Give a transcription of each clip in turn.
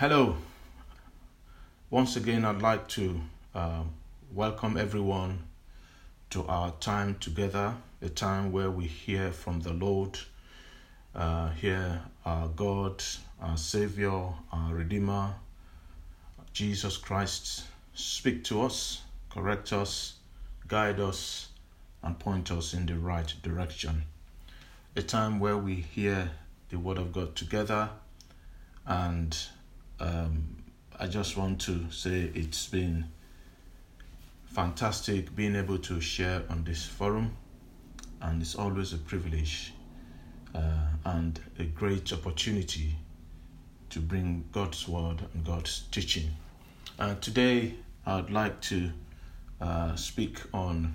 Hello. Once again, I'd like to welcome everyone to our time together, a time where we hear from the Lord, hear our God, our Savior, our Redeemer, Jesus Christ, speak to us, correct us, guide us, and point us in the right direction. A time where we hear the Word of God together, and I just want to say it's been fantastic being able to share on this forum, and it's always a privilege and a great opportunity to bring God's word and God's teaching. Today I'd like to speak on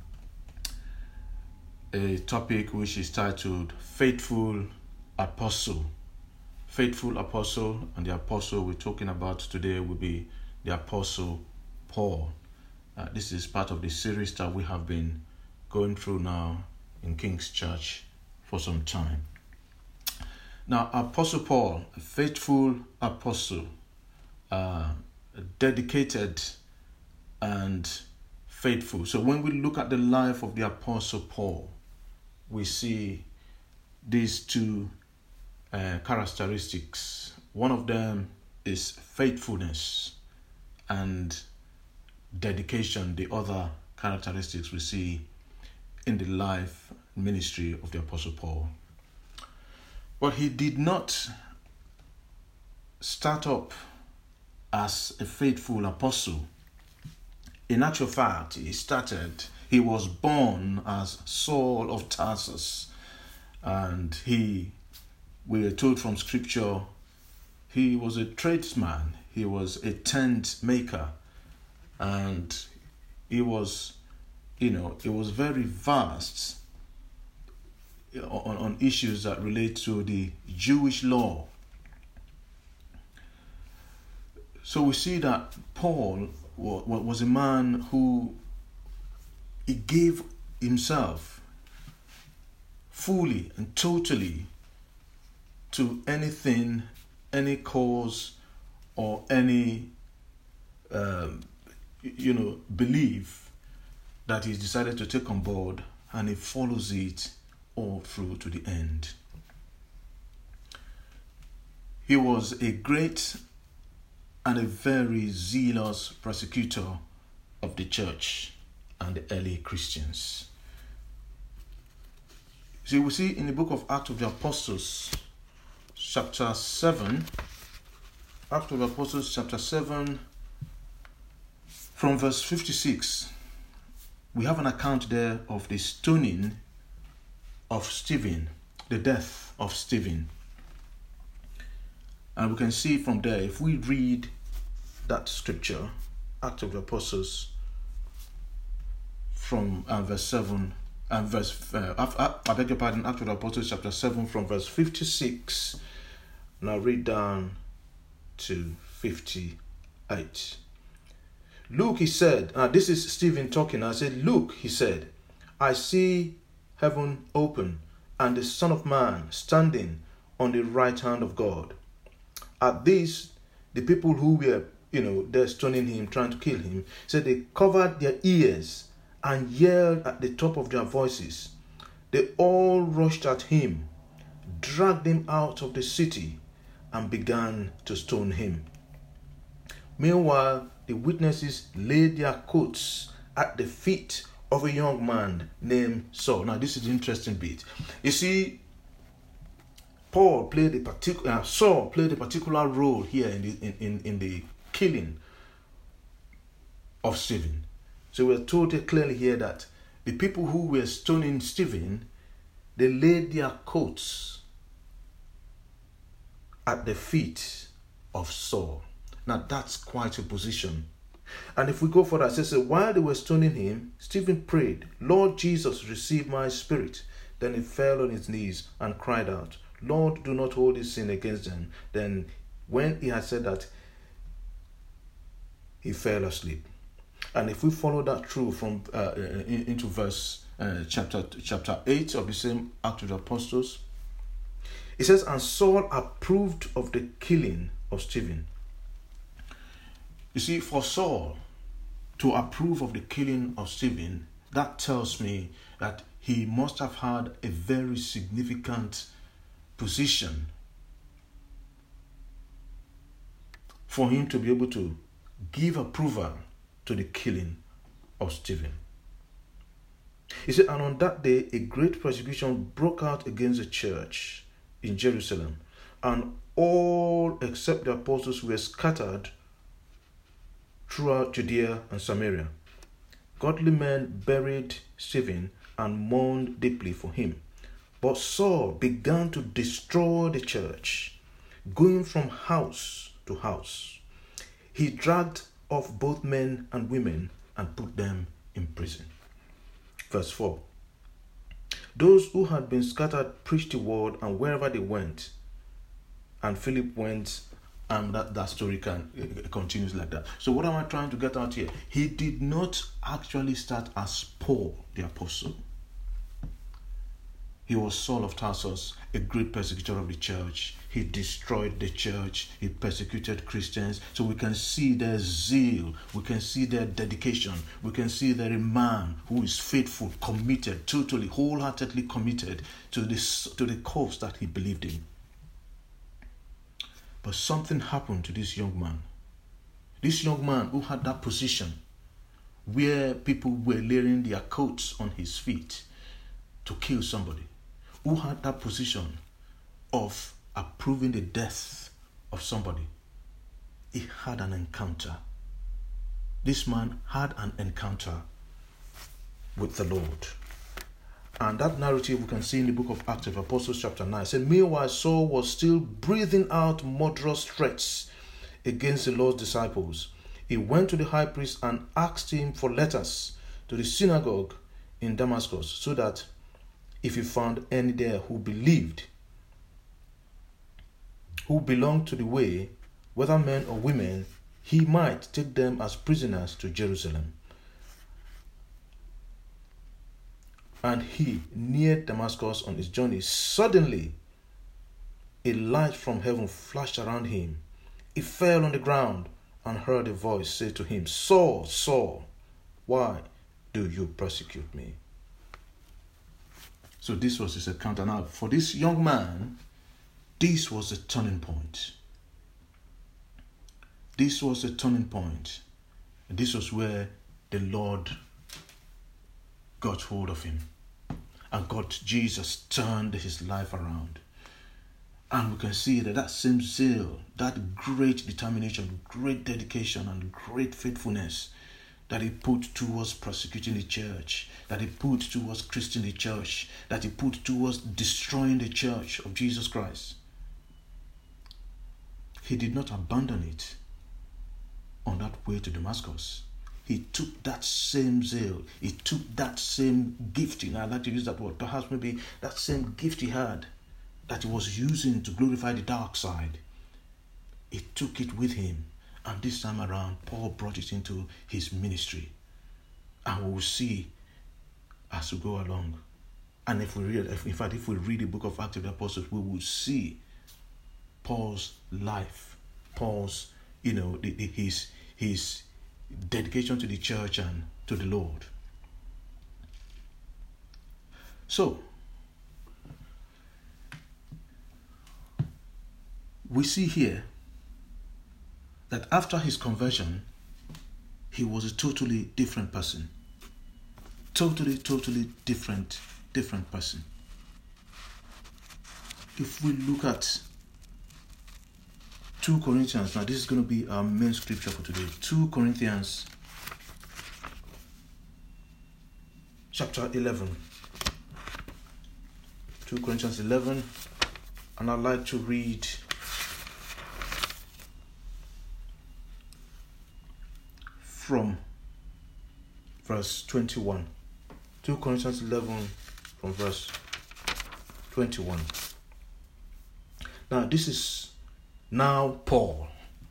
a topic which is titled Faithful Apostle. Faithful apostle, and the apostle we're talking about today will be the Apostle Paul. This is part of the series that we have been going through now in King's Church for some time. Now, Apostle Paul, a faithful apostle, dedicated and faithful. So when we look at the life of the Apostle Paul, we see these two characteristics. One of them is faithfulness and dedication. The other characteristics we see in the life and ministry of the Apostle Paul. But he did not start up as a faithful apostle. In actual fact, he was born as Saul of Tarsus, and we are told from scripture, he was a tradesman, he was a tent maker, and it was very vast on issues that relate to the Jewish law. So we see that Paul was a man who he gave himself fully and totally to anything, any cause, or any belief that he's decided to take on board, and he follows it all through to the end. He was a great and a very zealous persecutor of the church and the early Christians. So we see in the book of Acts of the Apostles, chapter 7, Acts of the Apostles, chapter 7, from verse 56, we have an account there of the stoning of Stephen, the death of Stephen. And we can see from there, if we read that scripture, Acts of the Apostles, from verse 7, and Acts of the Apostles, chapter 7, from verse 56, now read down to 58. Look, he said, this is Stephen talking. I said, look, he said, I see heaven open and the Son of Man standing on the right hand of God. At this, the people who were, they're stoning him, trying to kill him, said they covered their ears and yelled at the top of their voices. They all rushed at him, dragged him out of the city, and began to stone him. Meanwhile, the witnesses laid their coats at the feet of a young man named Saul. Now, this is the interesting bit. You see, Saul played a particular role here in the killing of Stephen. So we're told clearly here that the people who were stoning Stephen, they laid their coats at the feet of Saul. Now that's quite a position. And if we go further, it says, while they were stoning him, Stephen prayed, Lord Jesus, receive my spirit. Then he fell on his knees and cried out, Lord, do not hold this sin against them. Then when he had said that, he fell asleep. And if we follow that through from into verse chapter 8 of the same Acts of the Apostles, it says, and Saul approved of the killing of Stephen You see, for Saul to approve of the killing of Stephen, that tells me that he must have had a very significant position for him to be able to give approval to the killing of Stephen. He said, and on that day, a great persecution broke out against the church in Jerusalem, and all except the apostles were scattered throughout Judea and Samaria. Godly men buried Stephen and mourned deeply for him. But Saul began to destroy the church, going from house to house. He dragged off both men and women and put them in prison. Verse 4. Those who had been scattered preached the word, and wherever they went, and Philip went, and that story continues like that. So what am I trying to get out here? He did not actually start as Paul the apostle. He was Saul of Tarsus, a great persecutor of the church. He destroyed the church. He persecuted Christians. So we can see their zeal. We can see their dedication. We can see that a man who is faithful, committed, totally, wholeheartedly committed to the cause that he believed in. But something happened to this young man. This young man who had that position where people were laying their coats on his feet to kill somebody, who had that position of approving the death of somebody. He had an encounter. This man had an encounter with the Lord. And that narrative we can see in the book of Acts of Apostles chapter 9. It says, meanwhile Saul was still breathing out murderous threats against the Lord's disciples. He went to the high priest and asked him for letters to the synagogue in Damascus, so that if he found any there who believed, who belonged to the way, whether men or women, he might take them as prisoners to Jerusalem. And he neared Damascus on his journey. Suddenly, a light from heaven flashed around him. He fell on the ground and heard a voice say to him, Saul, Saul, why do you persecute me? So this was his encounter. Now, for this young man, this was a turning point. This was a turning point. And this was where the Lord got hold of him. And Jesus turned his life around. And we can see that same zeal, that great determination, great dedication, and great faithfulness that he put towards persecuting the church, that he put towards Christian the church, that he put towards destroying the church of Jesus Christ. He did not abandon it on that way to Damascus. He took that same zeal. He took that same gifting. I like to use that word. Perhaps maybe that same gift he had that he was using to glorify the dark side. He took it with him. And this time around, Paul brought it into his ministry. And we will see as we go along. And if we read the book of Acts of the Apostles, we will see Paul's life, Paul's, his dedication to the church and to the Lord. So, we see here that after his conversion, he was a totally different person. Totally different person. If we look at 2 Corinthians, now this is going to be our main scripture for today. 2 Corinthians chapter 11. 2 Corinthians 11, and I'd like to read from verse 21. 2 Corinthians 11 from verse 21. Now this is now Paul.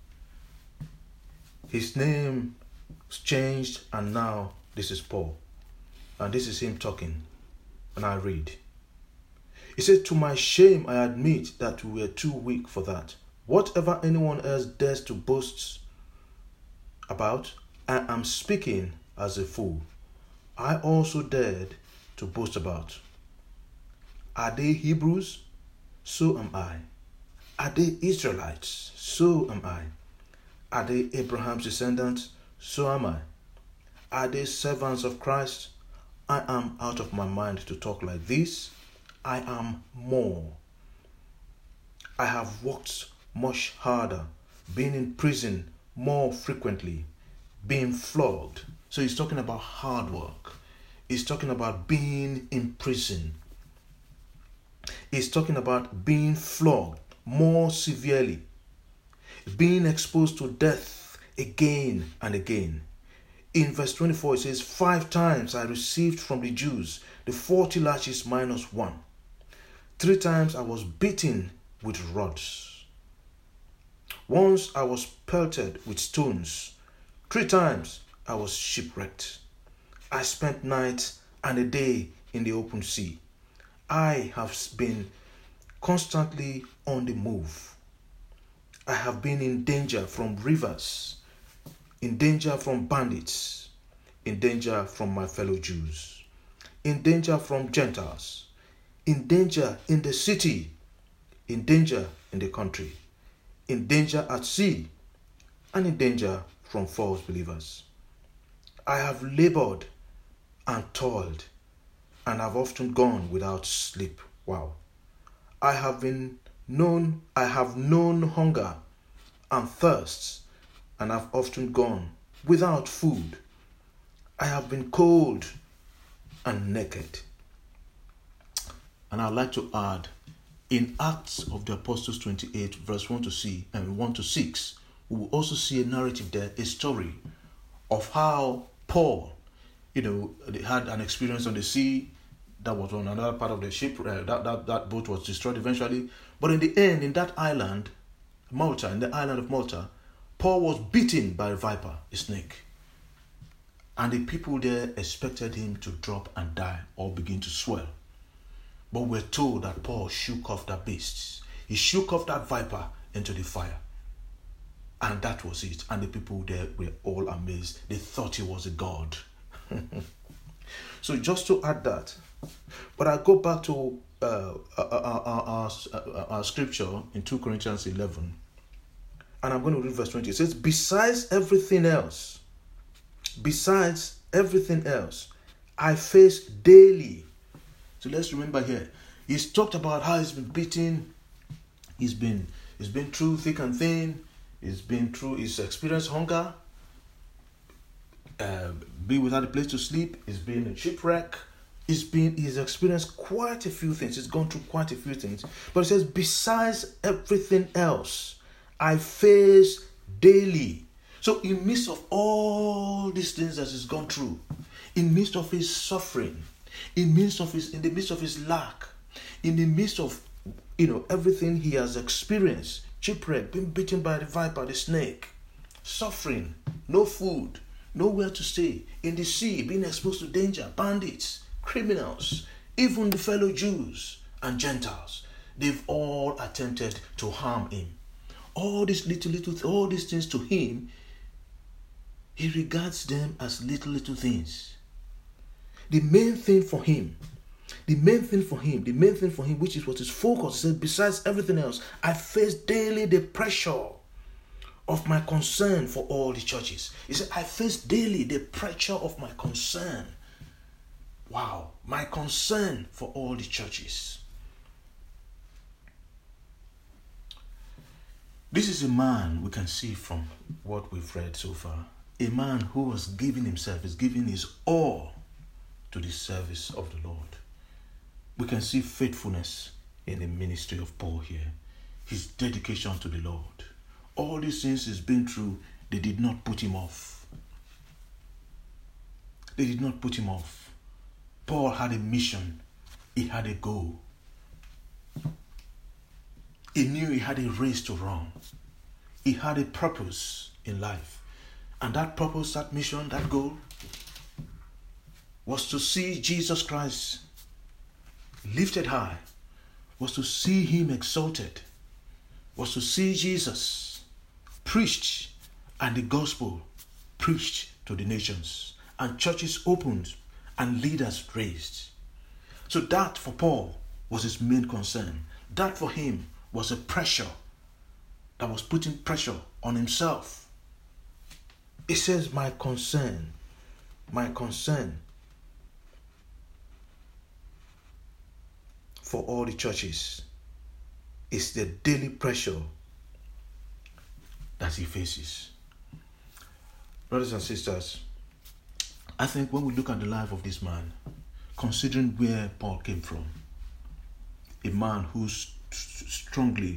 His name changed, and now this is Paul. And this is him talking. And I read. He said, to my shame I admit that we were too weak for that. Whatever anyone else dares to boast about, I am speaking as a fool. I also dared to boast about. Are they Hebrews? So am I. Are they Israelites? So am I. Are they Abraham's descendants? So am I. Are they servants of Christ? I am out of my mind to talk like this. I am more. I have worked much harder, been in prison more frequently, being flogged. So he's talking about hard work. He's talking about being in prison. He's talking about being flogged more severely, being exposed to death again and again. In verse 24, it says, 5 times I received from the Jews the 40 lashes minus 1. 3 times I was beaten with rods. Once I was pelted with stones. 3 times I was shipwrecked. I spent night and a day in the open sea. I have been constantly on the move. I have been in danger from rivers, in danger from bandits, in danger from my fellow Jews, in danger from Gentiles, in danger in the city, in danger in the country, in danger at sea, and in danger from false believers. I have labored and toiled, and have often gone without sleep. Wow. I have known hunger and thirst, and have often gone without food. I have been cold and naked. And I'd like to add, in Acts of the Apostles 28, verse 1 to 6, we will also see a narrative there, a story of how Paul, they had an experience on the sea. That was on another part of the ship. That boat was destroyed eventually. But in the end, in that island, Malta, in the island of Malta, Paul was bitten by a viper, a snake. And the people there expected him to drop and die or begin to swell. But we're told that Paul shook off that beast. He shook off that viper into the fire. And that was it. And the people there were all amazed. They thought he was a god. So just to add that, but I go back to our scripture in 2 Corinthians 11. And I'm going to read verse 20. It says, besides everything else, I face daily. So let's remember here, he's talked about how he's been beaten, he's been through thick and thin, he's experienced hunger, be without a place to sleep, he's been in shipwreck, he's experienced quite a few things, he's gone through quite a few things. But it says, besides everything else, I face daily. So in midst of all these things that he's gone through, in midst of his suffering, in the midst of his lack, in the midst of everything he has experienced, shipwreck, being bitten by the viper, the snake, suffering, no food, nowhere to stay, in the sea, being exposed to danger, bandits, criminals, even the fellow Jews and Gentiles, they've all attempted to harm him. All these all these things to him, he regards them as little things. The main thing for him, which is what his focus said, besides everything else, I face daily the pressure of my concern for all the churches. He said, I face daily the pressure of my concern. Wow, my concern for all the churches. This is a man we can see from what we've read so far. A man who has given himself, is giving his all to the service of the Lord. We can see faithfulness in the ministry of Paul here. His dedication to the Lord. All these things he's been through, they did not put him off. They did not put him off. Paul had a mission. He had a goal. He knew he had a race to run. He had a purpose in life. And that purpose, that mission, that goal was to see Jesus Christ lifted high, was to see him exalted, was to see Jesus preached and the gospel preached to the nations, and churches opened, and leaders raised. So that for Paul was his main concern. That for him was a pressure that was putting pressure on himself. It says, my concern for all the churches is the daily pressure that he faces. Brothers and sisters, I think when we look at the life of this man, considering where Paul came from, a man who strongly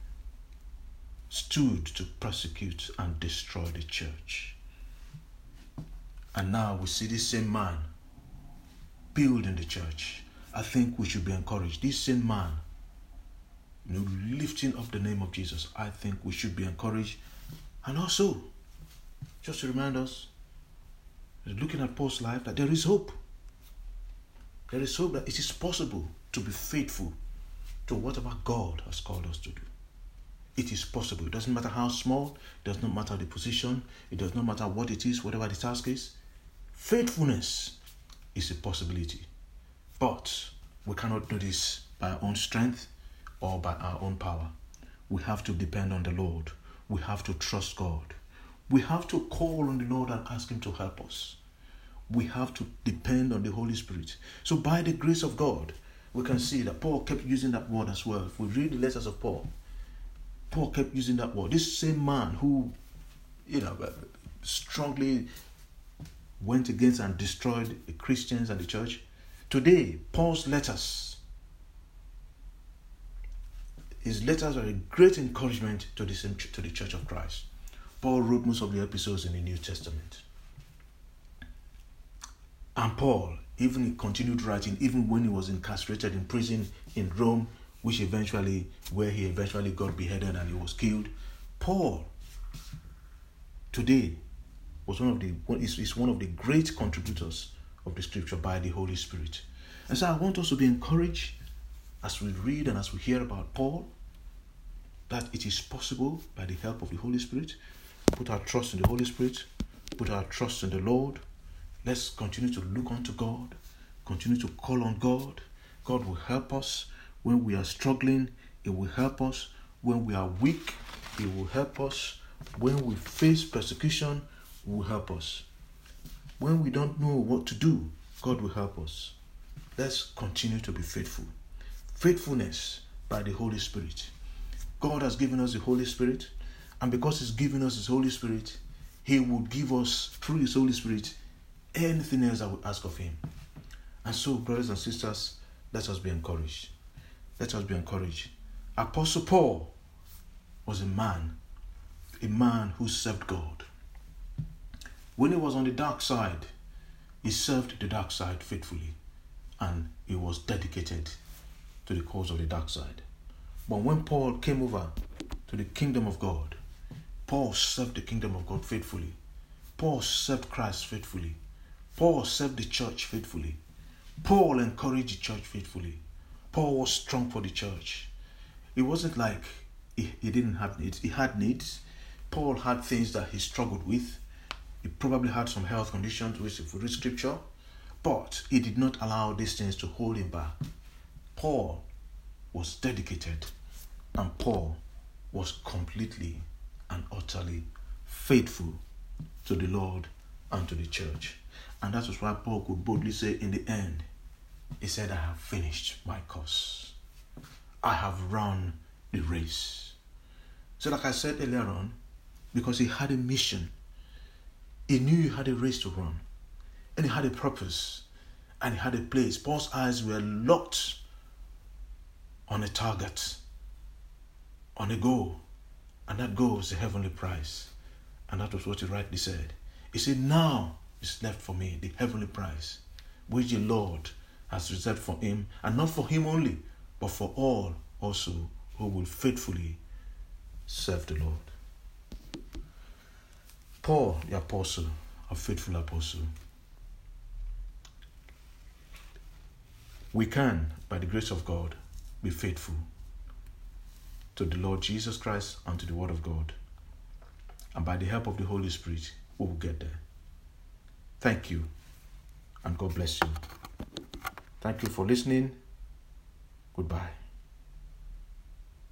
stood to persecute and destroy the church. And now we see this same man building the church. I think we should be encouraged. This same man, lifting up the name of Jesus, I think we should be encouraged. And also, just to remind us, looking at Paul's life, that there is hope. There is hope that it is possible to be faithful to whatever God has called us to do. It is possible. It doesn't matter how small, it does not matter the position, it does not matter what it is, whatever the task is. Faithfulness is a possibility. But we cannot do this by our own strength or by our own power. We have to depend on the Lord. We have to trust God. We have to call on the Lord and ask Him to help us. We have to depend on the Holy Spirit. So by the grace of God, we can see that Paul kept using that word as well. If we read the letters of Paul, Paul kept using that word. This same man who, strongly went against and destroyed the Christians and the church. Today, Paul's letters, his letters are a great encouragement to the Church of Christ. Paul wrote most of the episodes in the New Testament. And Paul, even he continued writing, even when he was incarcerated in prison in Rome, where he eventually got beheaded and he was killed. Paul, today, is one of the great contributors of the Scripture by the Holy Spirit. And so I want us to be encouraged as we read and as we hear about Paul, that it is possible by the help of the Holy Spirit. Put our trust in the Holy Spirit. Put our trust in the Lord. Let's continue to look unto God. Continue to call on God. God will help us when we are struggling. He will help us when we are weak. He will help us when we face persecution. He will help us. When we don't know what to do, God will help us. Let's continue to be faithful. Faithfulness by the Holy Spirit. God has given us the Holy Spirit, and because He's given us His Holy Spirit, He will give us, through His Holy Spirit, anything else that we ask of Him. And so, brothers and sisters, let us be encouraged. Let us be encouraged. Apostle Paul was a man who served God. When he was on the dark side, he served the dark side faithfully, and he was dedicated to the cause of the dark side. But when Paul came over to the kingdom of God, Paul served the kingdom of God faithfully. Paul served Christ faithfully. Paul served the church faithfully. Paul encouraged the church faithfully. Paul was strong for the church. It wasn't like he didn't have needs. He had needs. Paul had things that he struggled with. He probably had some health conditions, which if we read Scripture, but he did not allow these things to hold him back. Paul was dedicated, and Paul was completely and utterly faithful to the Lord and to the church. And that was why Paul could boldly say in the end, he said, I have finished my course. I have run the race. So like I said earlier on, because he had a mission, he knew he had a race to run, and he had a purpose, and he had a place. Paul's eyes were locked on a target, on a goal, and that goal was the heavenly prize. And that was what he rightly said. He said, now is left for me the heavenly prize, which the Lord has reserved for him, and not for him only, but for all also who will faithfully serve the Lord. Paul, the apostle, a faithful apostle. We can, by the grace of God, be faithful to the Lord Jesus Christ and to the Word of God. And by the help of the Holy Spirit, we will get there. Thank you, and God bless you. Thank you for listening. Goodbye.